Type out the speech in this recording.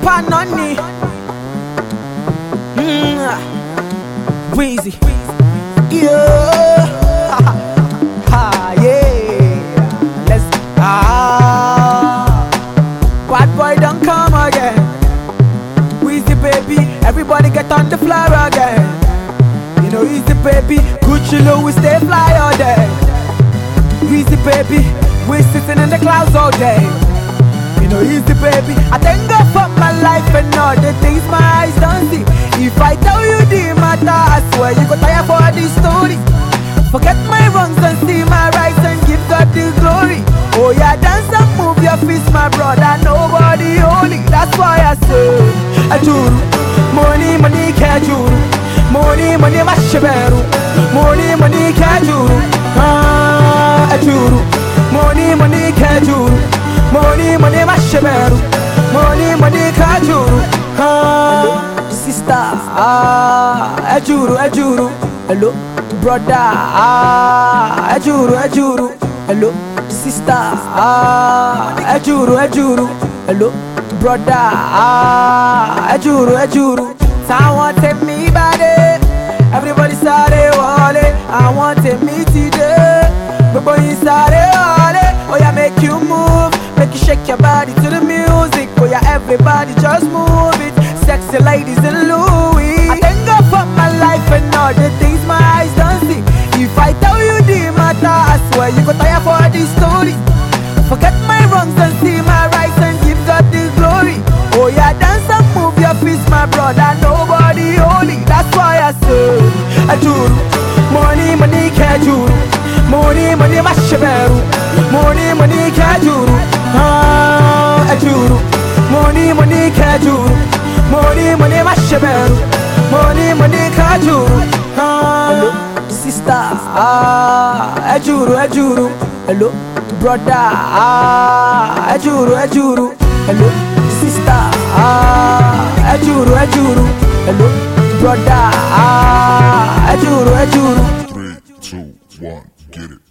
Panoni. Weezy. Yeah. Yeah. Let's Bad boy don't come again. Weezy baby, everybody get on the floor again. You know Easy baby, Gucci Louis stay fly all day. Weezy baby, we sitting in the clouds all day. You know Easy baby, I thank God for my life and all the things my eyes don't see. If I tell you the matter, I swear you go tire for these stories. Forget my wrongs and see my rights and give God the glory. Oh yeah, dance and move your feet, my brother, nobody holy. That's why I say, Ajuru, money, money, kajuru. Money, money, mashiberu. Money, money, kajuru. Ajuru, money, money, kajuru. Money, money, mashiberu. Money, money, kajuru. Sister, ajuru, ajuru. Hello, brother, ajuru, ajuru. Hello, sister, ajuru, ajuru. Hello, brother, ajuru, ajuru. Someone take me body. Everybody started wallet. I want take me today. But you started wallet. Oh yeah, make you move. Make you shake your body to the music. Oh yeah, everybody just move it. Sexy ladies in Louis. I thank God for my life and all the things my eyes don't see. If I tell you the matter, I swear you go tire for these stories. Forget my wrongs and see my rights and give God the glory. Oh yeah, dance and move your feet, my brother, nobody holy. That's why I say, Ajuru, money, money, kajuru. Money, money, mashiberu. Money, money, kajuru. Ajuru, money, money, kajuru. Money, money, mashiberu. Money, money, kajuru. Hello, sister, ajuru, ajuru. Hello, brother, ajuru, ajuru. Hello, sister, ajuru, ajuru. Hello, brother, ajuru, ajuru. 3, 2, 1, get it.